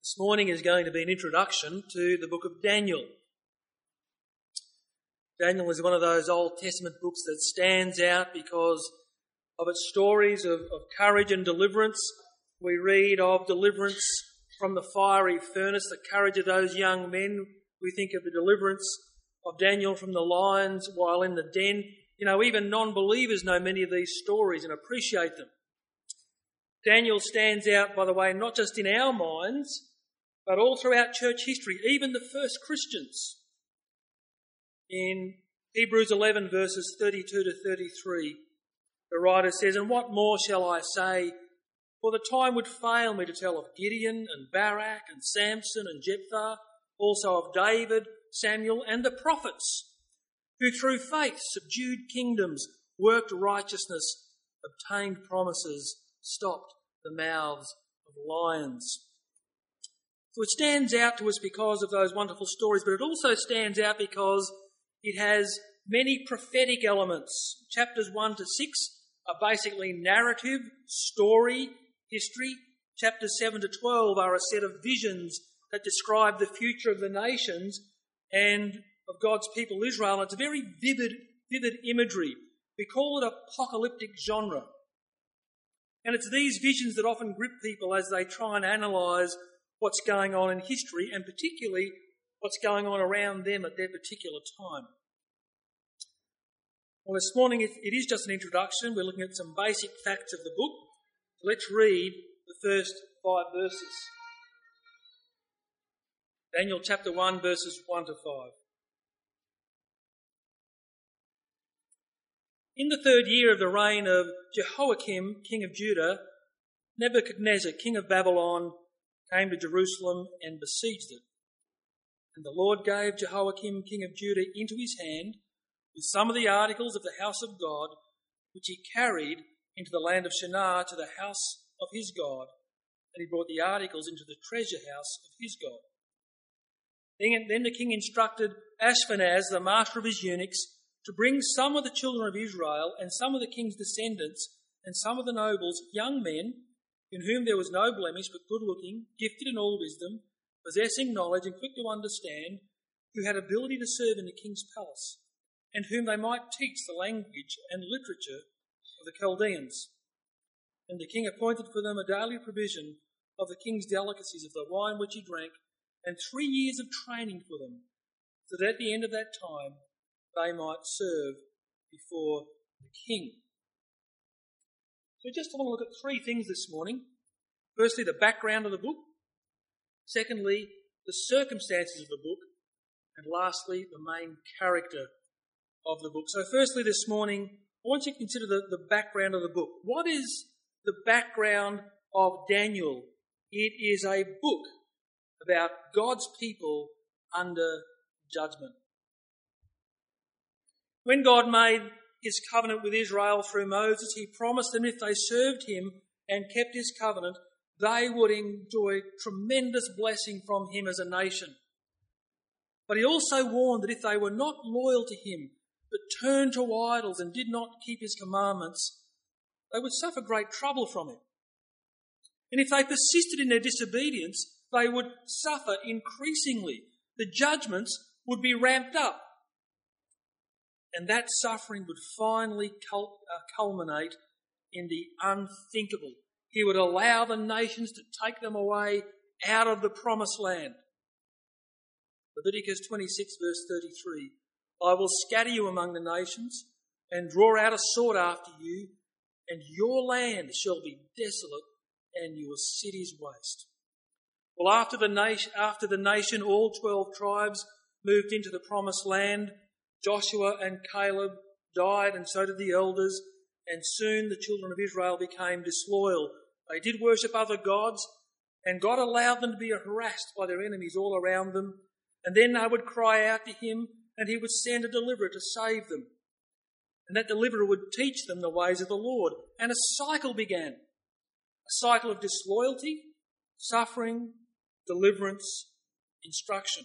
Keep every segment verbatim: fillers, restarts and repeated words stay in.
This morning is going to be an introduction to the book of Daniel. Daniel is one of those Old Testament books that stands out because of its stories of, of courage and deliverance. We read of deliverance from the fiery furnace, the courage of those young men. We think of the deliverance of Daniel from the lions while in the den. You know, even non-believers know many of these stories and appreciate them. Daniel stands out, by the way, not just in our minds, but all throughout church history, even the first Christians. In Hebrews eleven, verses thirty-two to thirty-three, the writer says, "And what more shall I say? For the time would fail me to tell of Gideon and Barak and Samson and Jephthah, also of David, Samuel and the prophets, who through faith subdued kingdoms, worked righteousness, obtained promises, stopped the mouths of lions." So it stands out to us because of those wonderful stories, but it also stands out because it has many prophetic elements. Chapters one to six are basically narrative, story, history. Chapters seven to twelve are a set of visions that describe the future of the nations and of God's people Israel. It's a very vivid, vivid imagery. We call it apocalyptic genre. And it's these visions that often grip people as they try and analyse what's going on in history, and particularly what's going on around them at their particular time. Well, this morning it, it is just an introduction. We're looking at some basic facts of the book. So let's read the first five verses. Daniel chapter one, verses one to five. In the third year of the reign of Jehoiakim, king of Judah, Nebuchadnezzar, king of Babylon, came to Jerusalem and besieged it. And the Lord gave Jehoiakim, king of Judah, into his hand with some of the articles of the house of God, which he carried into the land of Shinar to the house of his God, and he brought the articles into the treasure house of his God. Then the king instructed Ashpenaz, the master of his eunuchs, to bring some of the children of Israel and some of the king's descendants and some of the nobles, young men, in whom there was no blemish, but good-looking, gifted in all wisdom, possessing knowledge and quick to understand, who had ability to serve in the king's palace, and whom they might teach the language and literature of the Chaldeans. And the king appointed for them a daily provision of the king's delicacies, of the wine which he drank, and three years of training for them, so that at the end of that time they might serve before the king. So just want to look at three things this morning. Firstly, the background of the book. Secondly, the circumstances of the book. And lastly, the main character of the book. So firstly this morning, I want you to consider the, the background of the book. What is the background of Daniel? It is a book about God's people under judgment. When God made his covenant with Israel through Moses, he promised them if they served him and kept his covenant, they would enjoy tremendous blessing from him as a nation. But he also warned that if they were not loyal to him, but turned to idols and did not keep his commandments, they would suffer great trouble from him. And if they persisted in their disobedience, they would suffer increasingly. The judgments would be ramped up. And that suffering would finally culminate in the unthinkable. He would allow the nations to take them away out of the promised land. Leviticus twenty-six, verse thirty-three. "I will scatter you among the nations and draw out a sword after you, and your land shall be desolate and your cities waste." Well, after the nation, after the nation, all twelve tribes moved into the promised land. Joshua and Caleb died, and so did the elders, and soon the children of Israel became disloyal. They did worship other gods, and God allowed them to be harassed by their enemies all around them, and then they would cry out to him, and he would send a deliverer to save them. And that deliverer would teach them the ways of the Lord, and a cycle began. A cycle of disloyalty, suffering, deliverance, instruction.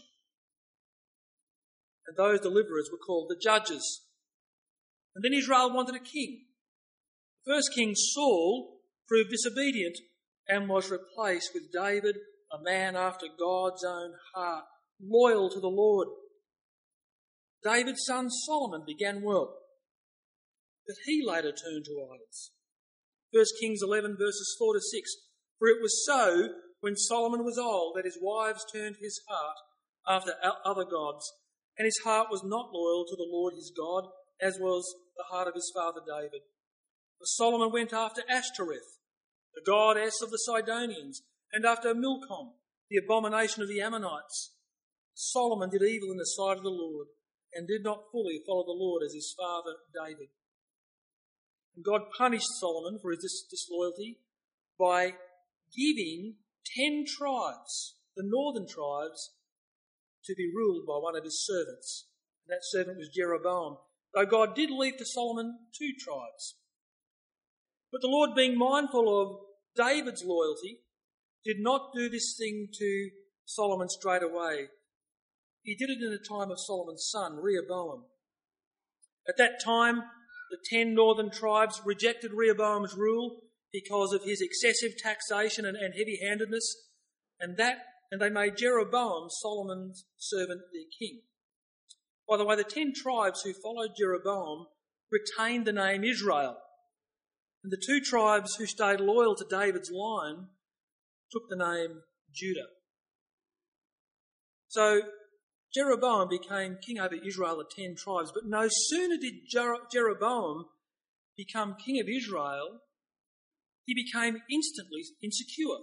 And those deliverers were called the judges. And then Israel wanted a king. The first king, Saul, proved disobedient and was replaced with David, a man after God's own heart, loyal to the Lord. David's son Solomon began well, but he later turned to idols. First Kings eleven verses four to six. For it was so when Solomon was old that his wives turned his heart after other gods, and his heart was not loyal to the Lord his God, as was the heart of his father David. For Solomon went after Ashtoreth, the goddess of the Sidonians, and after Milcom, the abomination of the Ammonites. Solomon did evil in the sight of the Lord, and did not fully follow the Lord as his father David. And God punished Solomon for his dis- disloyalty by giving ten tribes, the northern tribes, to be ruled by one of his servants. And that servant was Jeroboam, though God did leave to Solomon two tribes. But the Lord, being mindful of David's loyalty, did not do this thing to Solomon straight away. He did it in the time of Solomon's son, Rehoboam. At that time, the ten northern tribes rejected Rehoboam's rule because of his excessive taxation and, and heavy-handedness, and that and they made Jeroboam, Solomon's servant, their king. By the way, the ten tribes who followed Jeroboam retained the name Israel, and the two tribes who stayed loyal to David's line took the name Judah. So Jeroboam became king over Israel of ten tribes, but no sooner did Jer- Jeroboam become king of Israel, he became instantly insecure.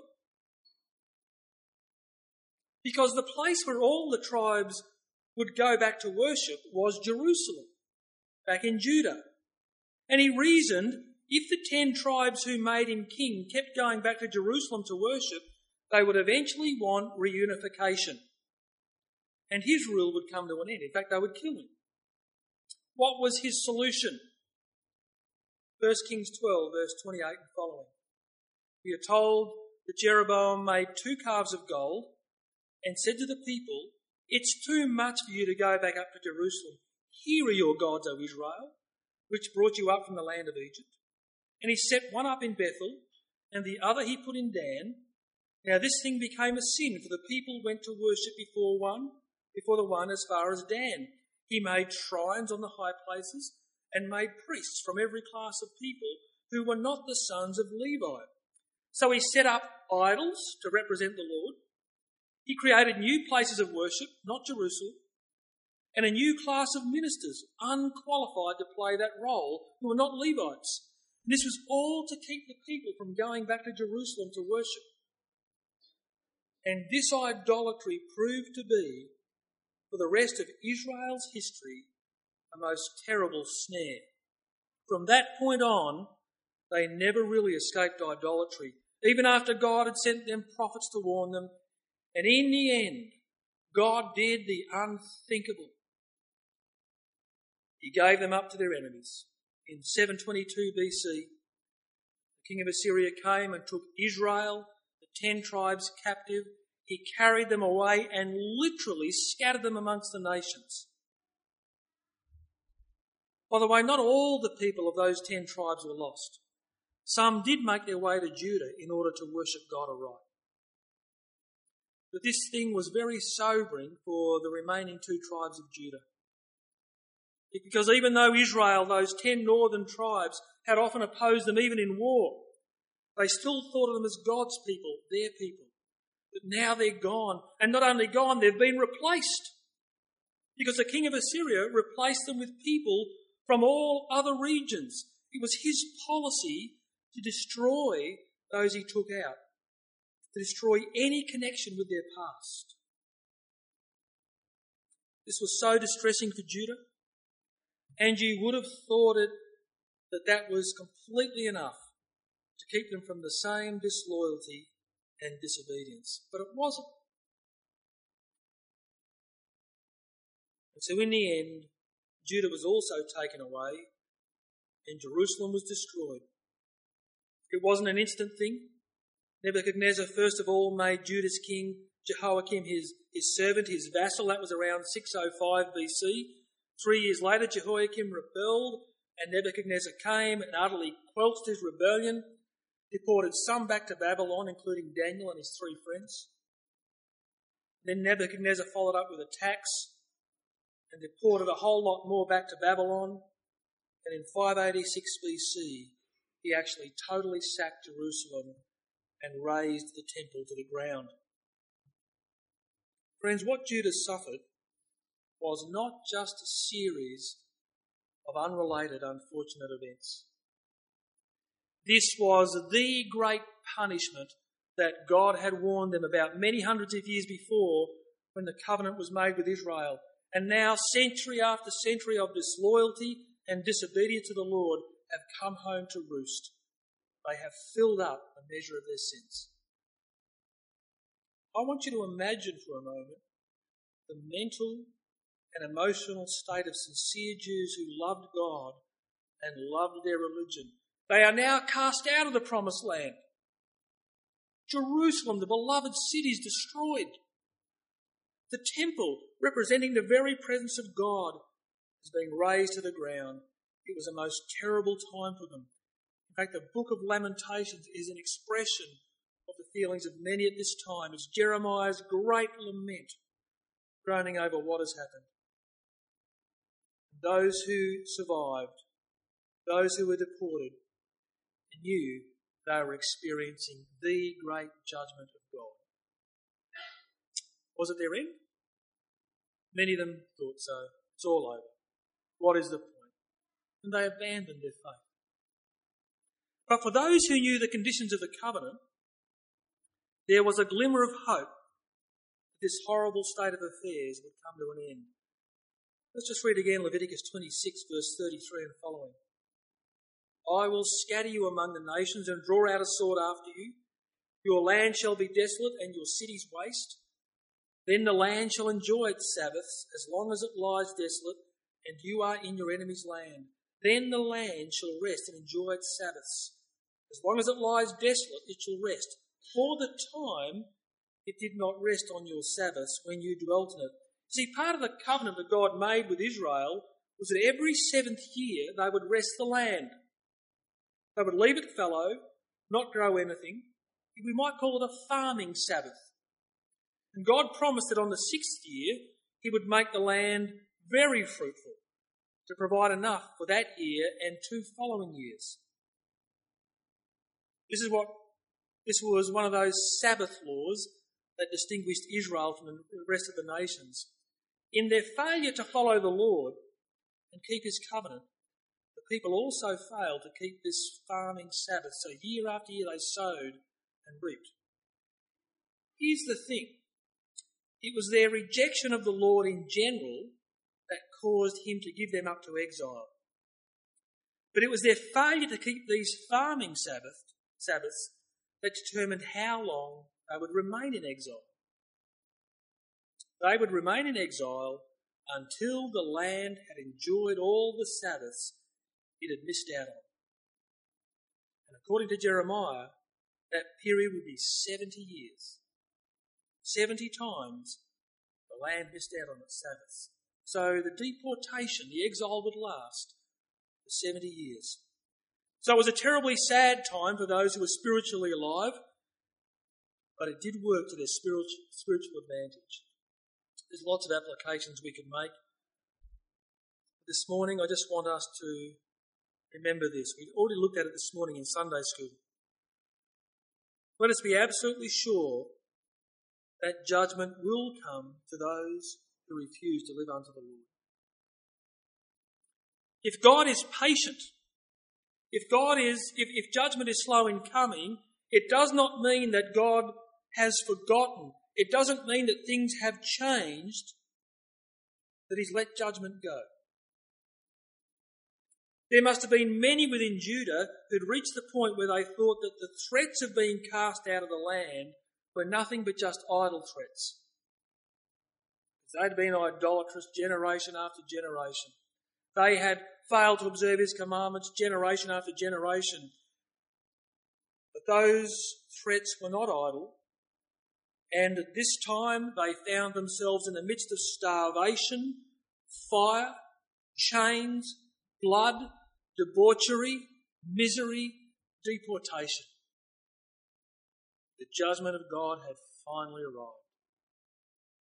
Because the place where all the tribes would go back to worship was Jerusalem, back in Judah. And he reasoned if the ten tribes who made him king kept going back to Jerusalem to worship, they would eventually want reunification. And his rule would come to an end. In fact, they would kill him. What was his solution? First Kings twelve, verse twenty-eight and following. We are told that Jeroboam made two calves of gold and said to the people, "It's too much for you to go back up to Jerusalem. Here are your gods, O Israel, which brought you up from the land of Egypt." And he set one up in Bethel, and the other he put in Dan. Now this thing became a sin, for the people went to worship before one, before the one as far as Dan. He made shrines on the high places, and made priests from every class of people who were not the sons of Levi. So he set up idols to represent the Lord. He created new places of worship, not Jerusalem, and a new class of ministers, unqualified to play that role, who were not Levites. And this was all to keep the people from going back to Jerusalem to worship. And this idolatry proved to be, for the rest of Israel's history, a most terrible snare. From that point on, they never really escaped idolatry, even after God had sent them prophets to warn them. And in the end, God did the unthinkable. He gave them up to their enemies. In seven twenty-two B C, the king of Assyria came and took Israel, the ten tribes, captive. He carried them away and literally scattered them amongst the nations. By the way, not all the people of those ten tribes were lost. Some did make their way to Judah in order to worship God aright. But this thing was very sobering for the remaining two tribes of Judah. Because even though Israel, those ten northern tribes, had often opposed them even in war, they still thought of them as God's people, their people. But now they're gone. And not only gone, they've been replaced. Because the king of Assyria replaced them with people from all other regions. It was his policy to destroy those he took out, to destroy any connection with their past. This was so distressing for Judah, and you would have thought it that that was completely enough to keep them from the same disloyalty and disobedience. But it wasn't. And so in the end, Judah was also taken away and Jerusalem was destroyed. It wasn't an instant thing. Nebuchadnezzar first of all made Judah's king Jehoiakim his, his servant, his vassal. That was around six oh five B C. Three years later, Jehoiakim rebelled, and Nebuchadnezzar came and utterly quelched his rebellion, deported some back to Babylon, including Daniel and his three friends. Then Nebuchadnezzar followed up with a tax and deported a whole lot more back to Babylon. And in five eighty-six B C, he actually totally sacked Jerusalem and razed the temple to the ground. Friends, what Judah suffered was not just a series of unrelated unfortunate events. This was the great punishment that God had warned them about many hundreds of years before when the covenant was made with Israel. And now, century after century of disloyalty and disobedience to the Lord have come home to roost. They have filled up the measure of their sins. I want you to imagine for a moment the mental and emotional state of sincere Jews who loved God and loved their religion. They are now cast out of the promised land. Jerusalem, the beloved city, is destroyed. The temple, representing the very presence of God, is being razed to the ground. It was a most terrible time for them. In fact, the book of Lamentations is an expression of the feelings of many at this time. It's Jeremiah's great lament, groaning over what has happened. Those who survived, those who were deported, knew they were experiencing the great judgment of God. Was it their end? Many of them thought so. It's all over. What is the point? And they abandoned their faith. But for those who knew the conditions of the covenant, there was a glimmer of hope that this horrible state of affairs would come to an end. Let's just read again Leviticus twenty-six, verse thirty-three and following. I will scatter you among the nations and draw out a sword after you. Your land shall be desolate and your cities waste. Then the land shall enjoy its Sabbaths as long as it lies desolate and you are in your enemy's land. Then the land shall rest and enjoy its Sabbaths. As long as it lies desolate, it shall rest. For the time it did not rest on your Sabbaths when you dwelt in it. See, part of the covenant that God made with Israel was that every seventh year they would rest the land. They would leave it fallow, not grow anything. We might call it a farming Sabbath. And God promised that on the sixth year, he would make the land very fruitful to provide enough for that year and two following years. This is what, this was one of those Sabbath laws that distinguished Israel from the rest of the nations. In their failure to follow the Lord and keep his covenant, the people also failed to keep this farming Sabbath. So year after year they sowed and reaped. Here's the thing. It was their rejection of the Lord in general that caused him to give them up to exile. But it was their failure to keep these farming Sabbath, Sabbaths that determined how long they would remain in exile. They would remain in exile until the land had enjoyed all the Sabbaths it had missed out on. And according to Jeremiah, that period would be seventy years. seventy times the land missed out on its Sabbaths. So the deportation, the exile would last for seventy years. So it was a terribly sad time for those who were spiritually alive, but it did work to their spiritual, spiritual advantage. There's lots of applications we can make. This morning, I just want us to remember this. We already looked at it this morning in Sunday school. Let us be absolutely sure that judgment will come to those who refuse to live unto the Lord. If God is patient, if God is, if, if judgment is slow in coming, it does not mean that God has forgotten. It doesn't mean that things have changed, that he's let judgment go. There must have been many within Judah who'd reached the point where they thought that the threats of being cast out of the land were nothing but just idle threats. They'd been idolatrous generation after generation. They had failed to observe his commandments generation after generation. But those threats were not idle. And at this time they found themselves in the midst of starvation, fire, chains, blood, debauchery, misery, deportation. The judgment of God had finally arrived.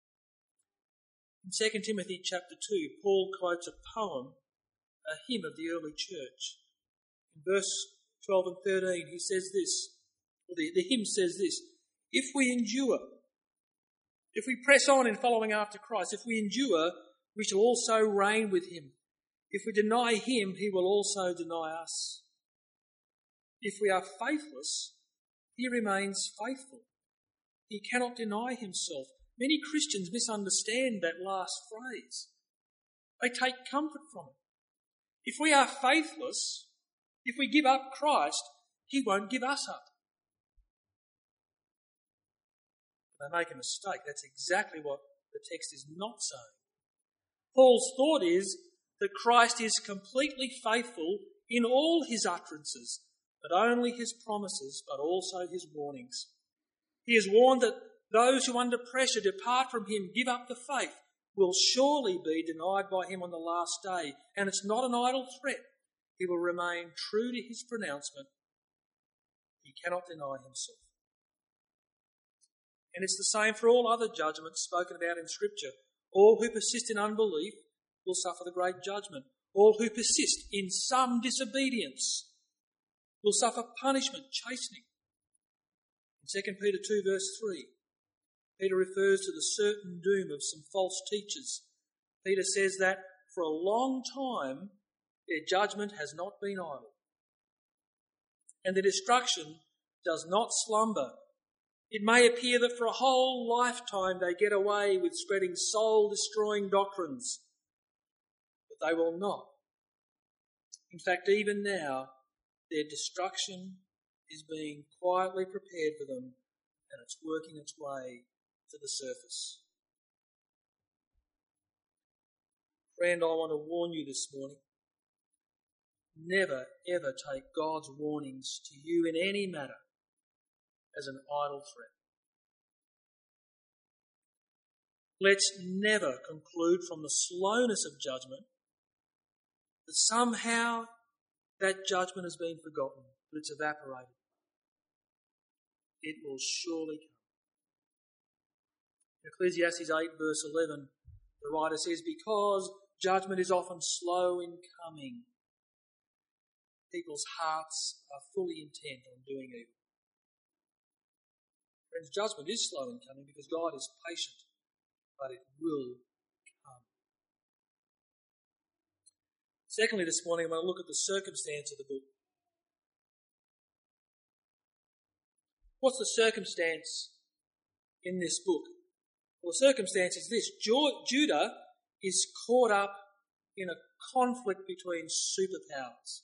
In Second Timothy chapter two, Paul quotes a poem, a hymn of the early church. In verse twelve and thirteen, he says this, or the, the hymn says this: if we endure, if we press on in following after Christ, if we endure, we shall also reign with him. If we deny him, he will also deny us. If we are faithless, he remains faithful. He cannot deny himself. Many Christians misunderstand that last phrase. They take comfort from it. If we are faithless, if we give up Christ, he won't give us up. They make a mistake. That's exactly what the text is not saying. Paul's thought is that Christ is completely faithful in all his utterances, not only his promises, but also his warnings. He has warned that those who under pressure depart from him, give up the faith, will surely be denied by him on the last day. And it's not an idle threat. He will remain true to his pronouncement. He cannot deny himself. And it's the same for all other judgments spoken about in Scripture. All who persist in unbelief will suffer the great judgment. All who persist in some disobedience will suffer punishment, chastening. In Second Peter two verse three, Peter refers to the certain doom of some false teachers. Peter says that for a long time their judgment has not been idle, and their destruction does not slumber. It may appear that for a whole lifetime they get away with spreading soul-destroying doctrines, but they will not. In fact, even now, their destruction is being quietly prepared for them, and it's working its way to the surface. Friend, I want to warn you this morning. Never, ever take God's warnings to you in any matter as an idle threat. Let's never conclude from the slowness of judgment that somehow that judgment has been forgotten, that it's evaporated. It will surely come. In Ecclesiastes eight verse eleven, the writer says, because judgment is often slow in coming, people's hearts are fully intent on doing evil. Friends, judgment is slow in coming because God is patient, but it will come. Secondly, this morning I'm going to look at the circumstance of the book. What's the circumstance in this book? Well, the circumstance is this. Judah is caught up in a conflict between superpowers.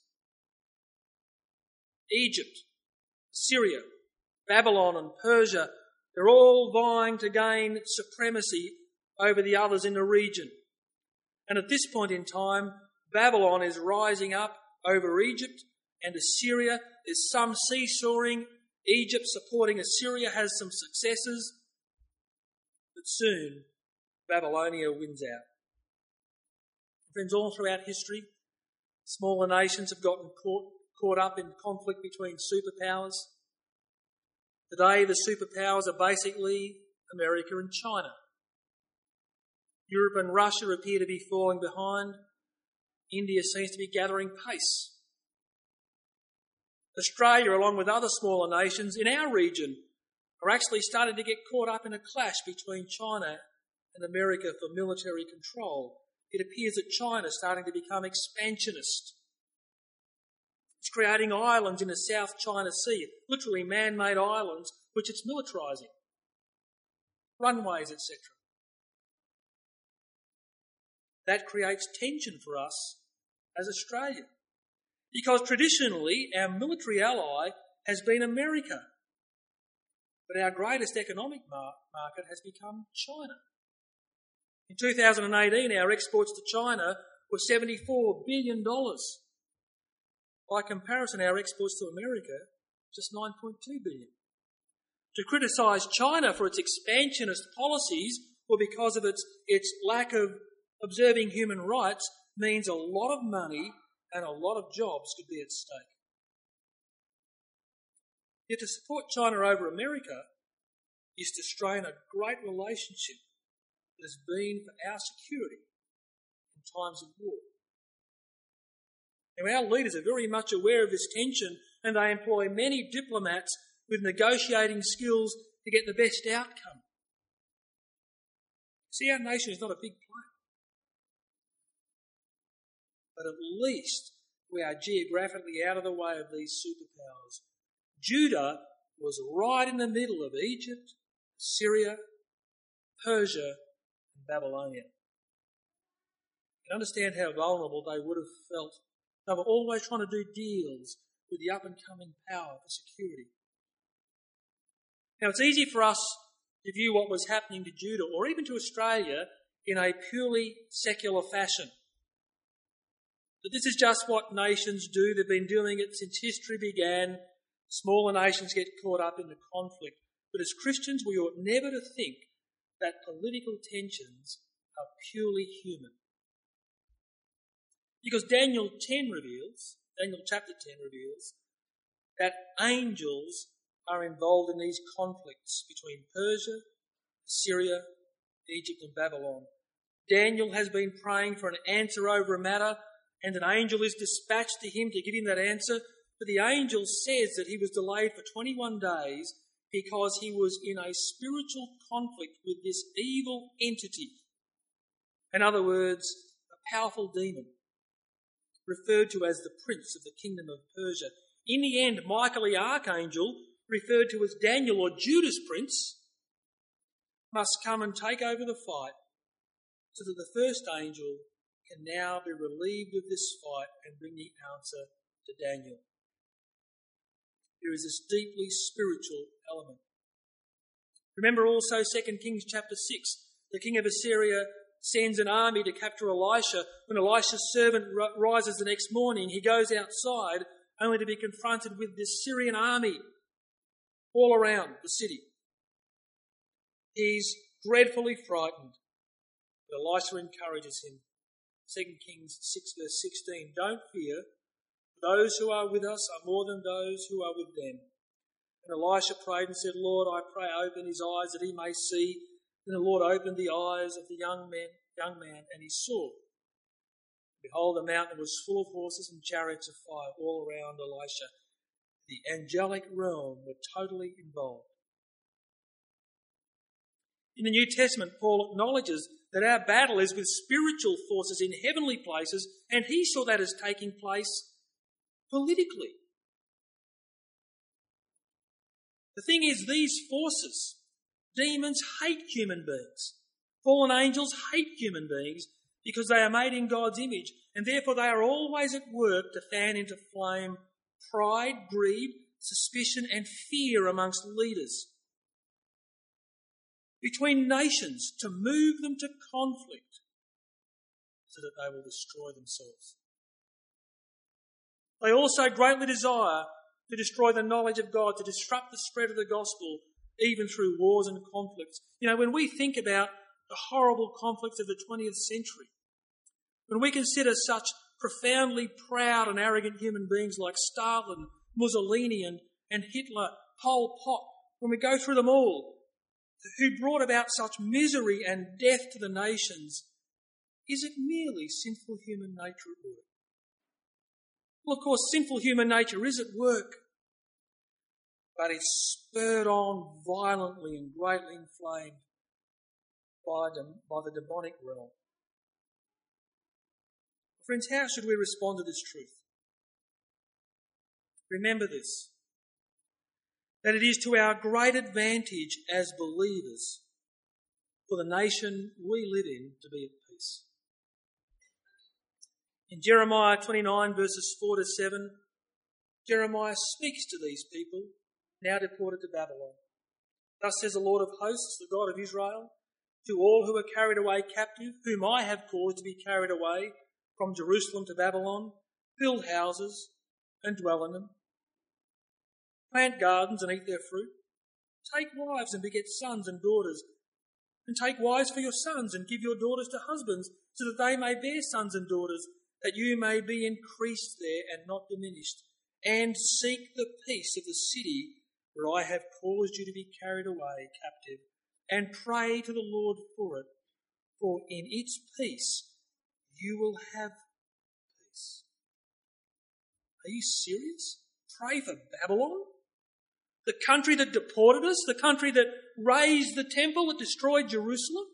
Egypt, Syria, Babylon and Persia, they're all vying to gain supremacy over the others in the region. And at this point in time, Babylon is rising up over Egypt and Assyria. There's some seesawing. Egypt supporting Assyria has some successes. But soon, Babylonia wins out. Friends, all throughout history, smaller nations have gotten caught, caught up in conflict between superpowers. Today, the superpowers are basically America and China. Europe and Russia appear to be falling behind. India seems to be gathering pace. Australia, along with other smaller nations in our region, are actually starting to get caught up in a clash between China and America for military control. It appears that China is starting to become expansionist. It's creating islands in the South China Sea, literally man-made islands, which it's militarising. Runways, et cetera. That creates tension for us as Australia, because traditionally our military ally has been America, but our greatest economic mar- market has become China. In two thousand eighteen, our exports to China were seventy-four billion dollars. By comparison, our exports to America, just nine point two billion dollars. To criticise China for its expansionist policies or because of its, its lack of observing human rights means a lot of money and a lot of jobs could be at stake. Yet to support China over America is to strain a great relationship has been for our security in times of war. Now, our leaders are very much aware of this tension, and they employ many diplomats with negotiating skills to get the best outcome. See, our nation is not a big player, but at least we are geographically out of the way of these superpowers. Judah was right in the middle of Egypt, Syria, Persia, and Babylonia. You can understand how vulnerable they would have felt. They were always trying to do deals with the up-and-coming power for security. Now, it's easy for us to view what was happening to Judah, or even to Australia, in a purely secular fashion. But this is just what nations do. They've been doing it since history began. Smaller nations get caught up in the conflict. But as Christians, we ought never to think that political tensions are purely human. Because Daniel ten reveals, Daniel chapter ten reveals, that angels are involved in these conflicts between Persia, Syria, Egypt and Babylon. Daniel has been praying for an answer over a matter, and an angel is dispatched to him to give him that answer. But the angel says that he was delayed for twenty-one days because he was in a spiritual conflict with this evil entity. In other words, a powerful demon, referred to as the prince of the kingdom of Persia. In the end, Michael the archangel, referred to as Daniel or Judah's prince, must come and take over the fight so that the first angel can now be relieved of this fight and bring the answer to Daniel. There is this deeply spiritual element. Remember also Second Kings chapter six. The king of Assyria sends an army to capture Elisha. When Elisha's servant rises the next morning, he goes outside only to be confronted with this Syrian army all around the city. He's dreadfully frightened, but Elisha encourages him. Second Kings six verse sixteen, don't fear, for those who are with us are more than those who are with them. And Elisha prayed and said, Lord, I pray open his eyes that he may see. Then the Lord opened the eyes of the young man, young man, and he saw. Behold, the mountain was full of horses and chariots of fire all around Elisha. The angelic realm were totally involved. In the New Testament, Paul acknowledges that our battle is with spiritual forces in heavenly places, and he saw that as taking place politically. The thing is, these forces, demons, hate human beings. Fallen angels hate human beings because they are made in God's image, and therefore they are always at work to fan into flame pride, greed, suspicion and fear amongst leaders, between nations, to move them to conflict so that they will destroy themselves. They also greatly desire to destroy the knowledge of God, to disrupt the spread of the gospel, even through wars and conflicts. You know, when we think about the horrible conflicts of the twentieth century, when we consider such profoundly proud and arrogant human beings like Stalin, Mussolini and, and Hitler, Pol Pot, when we go through them all, who brought about such misery and death to the nations, is it merely sinful human nature at work? Well, of course, sinful human nature is at work, but it's spurred on violently and greatly inflamed by, dem- by the demonic realm. Friends, how should we respond to this truth? Remember this, that it is to our great advantage as believers for the nation we live in to be at peace. In Jeremiah twenty-nine verses four to seven, Jeremiah speaks to these people now deported to Babylon. Thus says the Lord of hosts, the God of Israel, to all who are carried away captive, whom I have caused to be carried away from Jerusalem to Babylon, build houses and dwell in them. Plant gardens and eat their fruit. Take wives and beget sons and daughters. And take wives for your sons and give your daughters to husbands, so that they may bear sons and daughters, that you may be increased there and not diminished. And seek the peace of the city where I have caused you to be carried away captive, and pray to the Lord for it, for in its peace you will have peace. Are you serious? Pray for Babylon? The country that deported us? The country that razed the temple, that destroyed Jerusalem?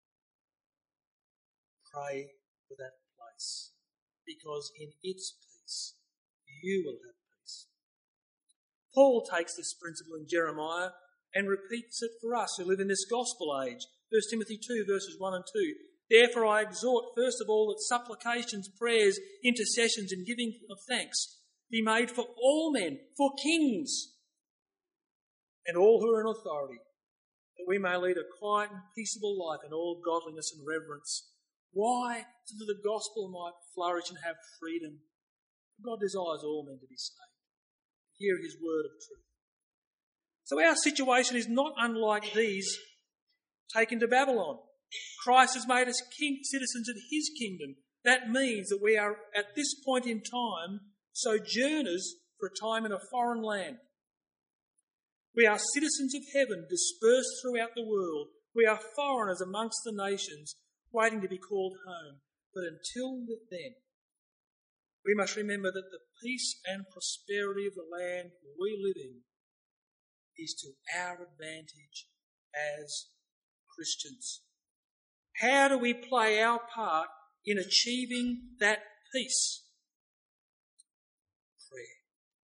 Pray for that place, because in its peace you will have peace. Paul takes this principle in Jeremiah and repeats it for us who live in this gospel age. First Timothy two, verses one and two. Therefore I exhort, first of all, that supplications, prayers, intercessions and giving of thanks be made for all men, for kings, and all who are in authority, that we may lead a quiet and peaceable life in all godliness and reverence. Why? So that the gospel might flourish and have freedom. God desires all men to be saved. Hear his word of truth. So our situation is not unlike these taken to Babylon. Christ has made us king, citizens of his kingdom. That means that we are at this point in time sojourners for a time in a foreign land. We are citizens of heaven dispersed throughout the world. We are foreigners amongst the nations waiting to be called home. But until then, we must remember that the peace and prosperity of the land we live in is to our advantage as Christians. How do we play our part in achieving that peace? Prayer.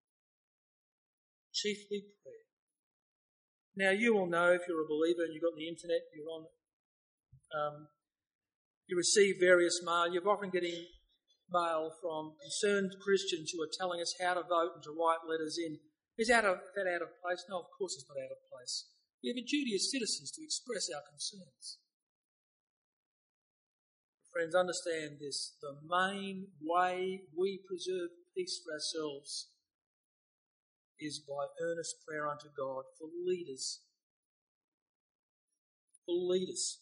Chiefly prayer. Now, you will know if you're a believer and you've got the internet, you're on, um, you receive various mail. You're often getting mail from concerned Christians who are telling us how to vote and to write letters in. Is that out of, that out of place? No, of course it's not out of place. We have a duty as citizens to express our concerns. Friends, understand this. The main way we preserve peace for ourselves is by earnest prayer unto God for leaders. For leaders.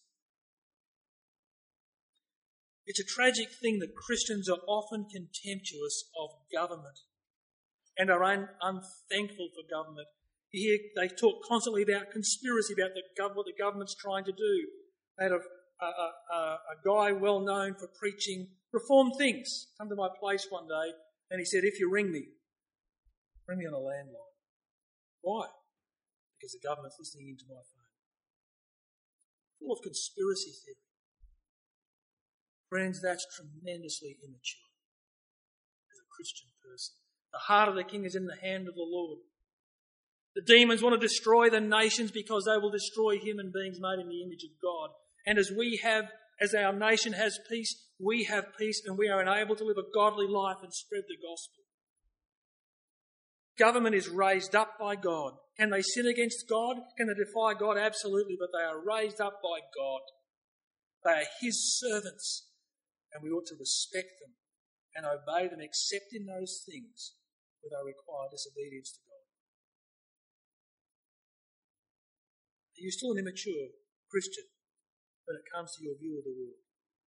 It's a tragic thing that Christians are often contemptuous of government and are un- unthankful for government. You hear they talk constantly about conspiracy, about the gov- what the government's trying to do. They had a, a, a, a guy well known for preaching reform things come to my place one day and he said, if you ring me, ring me on a landline. Why? Because the government's listening into my phone. Full of conspiracy theory. Friends, that's tremendously immature as a Christian person. The heart of the king is in the hand of the Lord. The demons want to destroy the nations because they will destroy human beings made in the image of God. And as we have, as our nation has peace, we have peace and we are enabled to live a godly life and spread the gospel. Government is raised up by God. Can they sin against God? Can they defy God? Absolutely, but they are raised up by God. They are his servants. And we ought to respect them and obey them except in those things where they require disobedience to God. Are you still an immature Christian when it comes to your view of the world?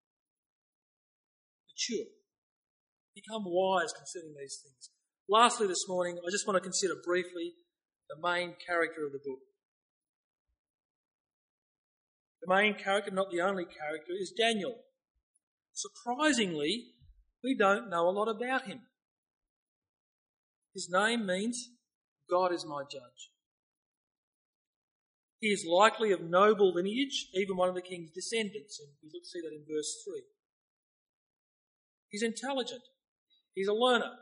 Mature. Become wise concerning these things. Lastly this morning, I just want to consider briefly the main character of the book. The main character, not the only character, is Daniel. Surprisingly, we don't know a lot about him. His name means God is my judge. He is likely of noble lineage, even one of the king's descendants, and we look see that in verse three. He's intelligent. He's a learner.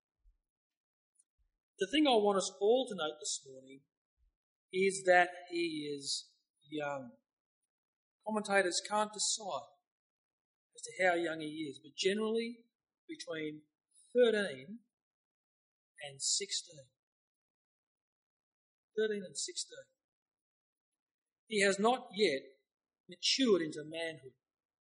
The thing I want us all to note this morning is that he is young. Commentators can't decide as to how young he is, but generally between thirteen and sixteen. thirteen and sixteen. He has not yet matured into manhood.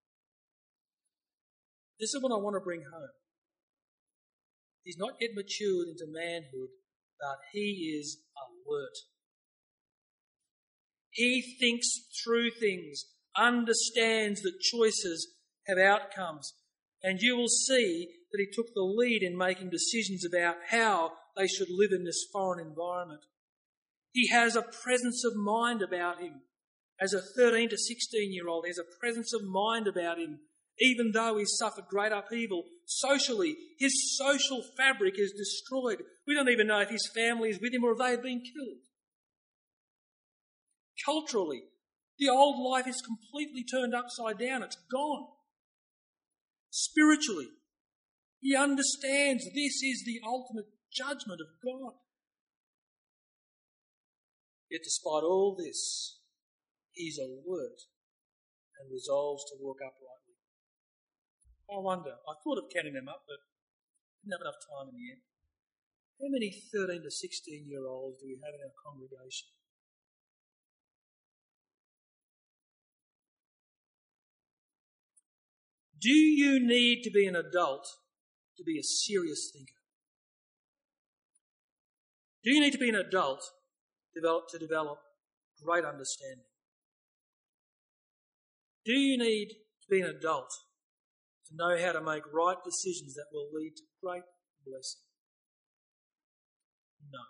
This is what I want to bring home. He's not yet matured into manhood, but he is alert. He thinks through things, understands that choices have outcomes, and you will see that he took the lead in making decisions about how they should live in this foreign environment. He has a presence of mind about him, as a thirteen to sixteen year old, has a presence of mind about him. Even though he's suffered great upheaval socially, his social fabric is destroyed. We don't even know if his family is with him or if they have been killed. Culturally, the old life is completely turned upside down. It's gone. Spiritually, he understands this is the ultimate judgment of God. Yet despite all this, he's alert and resolves to walk uprightly. I wonder, I thought of counting them up, but didn't have enough time in the end. How many thirteen to sixteen year olds do we have in our congregation? Do you need to be an adult to be a serious thinker? Do you need to be an adult develop, to develop great understanding? Do you need to be an adult to know how to make right decisions that will lead to great blessing? No.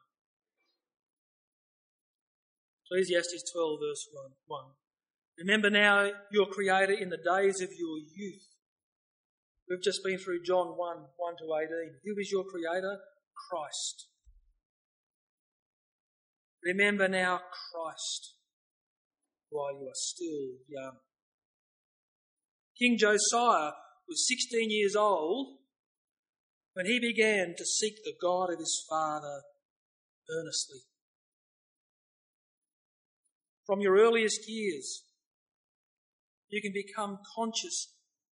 Ecclesiastes twelve verse one. Remember now your Creator in the days of your youth. We've just been through John one, one to eighteen. Who is your Creator? Christ. Remember now Christ while you are still young. King Josiah was sixteen years old when he began to seek the God of his father earnestly. From your earliest years, you can become conscious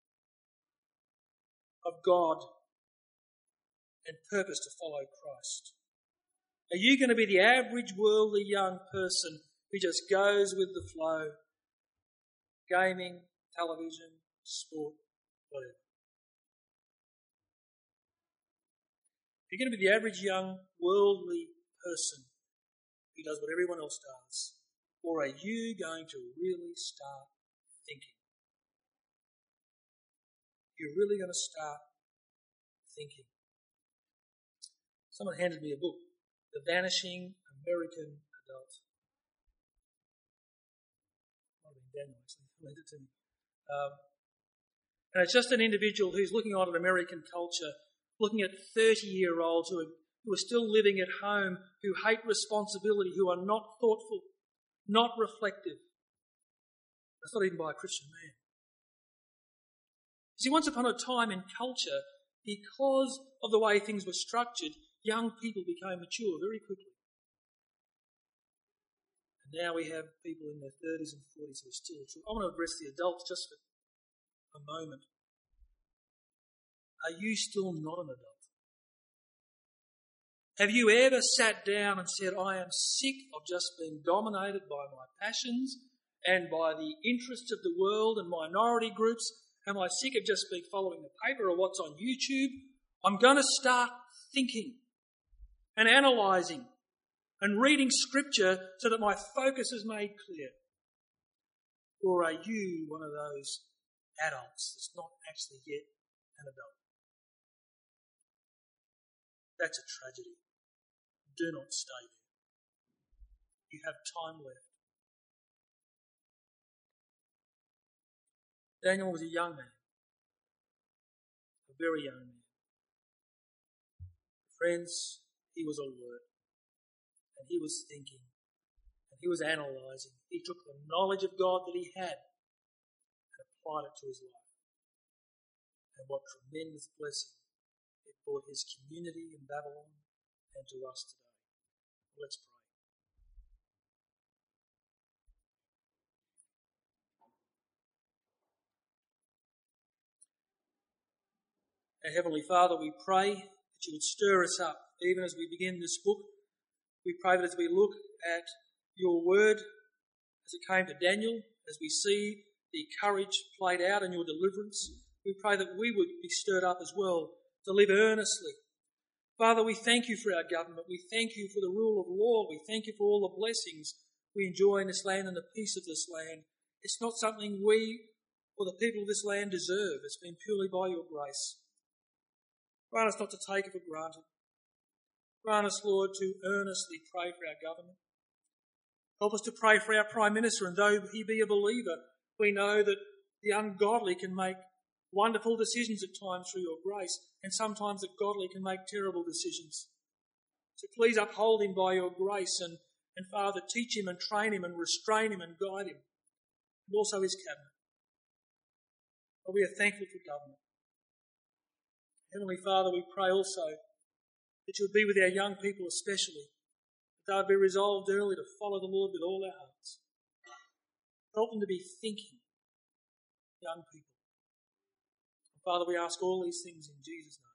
of God and purpose to follow Christ. Are you going to be the average worldly young person who just goes with the flow? Gaming, television, sport, whatever. You're going to be the average young worldly person who does what everyone else does. Or are you going to really start thinking? You're really going to start thinking. Someone handed me a book, The Vanishing American Adult. Might have been Daniel actually lent it to me. Um, And it's just an individual who's looking on at American culture, looking at thirty-year-olds who are, who are still living at home, who hate responsibility, who are not thoughtful, not reflective. That's not even by a Christian man. See, once upon a time in culture, because of the way things were structured, young people became mature very quickly. And now we have people in their thirties and forties who are still mature. I want to address the adults just for a moment. Are you still not an adult? Have you ever sat down and said, I am sick of just being dominated by my passions and by the interests of the world and minority groups? Am I sick of just being following the paper or what's on YouTube? I'm going to start thinking and analysing and reading scripture so that my focus is made clear. Or are you one of those adults that's not actually yet an adult? That's a tragedy. Do not stay there. You have time left. Daniel was a young man, a very young man. Friends, he was alert, and he was thinking, and he was analysing. He took the knowledge of God that he had and applied it to his life. And what tremendous blessing it brought his community in Babylon and to us today. Let's pray. Our Heavenly Father, we pray that you would stir us up, even as we begin this book. We pray that as we look at your word, as it came to Daniel, as we see the courage played out in your deliverance, we pray that we would be stirred up as well to live earnestly. Father, we thank you for our government. We thank you for the rule of law. We thank you for all the blessings we enjoy in this land and the peace of this land. It's not something we or the people of this land deserve. It's been purely by your grace. Grant us not to take it for granted. Grant us, Lord, to earnestly pray for our government. Help us to pray for our Prime Minister, and though he be a believer, we know that the ungodly can make wonderful decisions at times through your grace, and sometimes the godly can make terrible decisions. So please uphold him by your grace, and, and Father, teach him and train him and restrain him and guide him, and also his cabinet. But we are thankful for government. Heavenly Father, we pray also that you would be with our young people especially, that they would be resolved early to follow the Lord with all their hearts. Help them to be thinking young people. Father, we ask all these things in Jesus' name.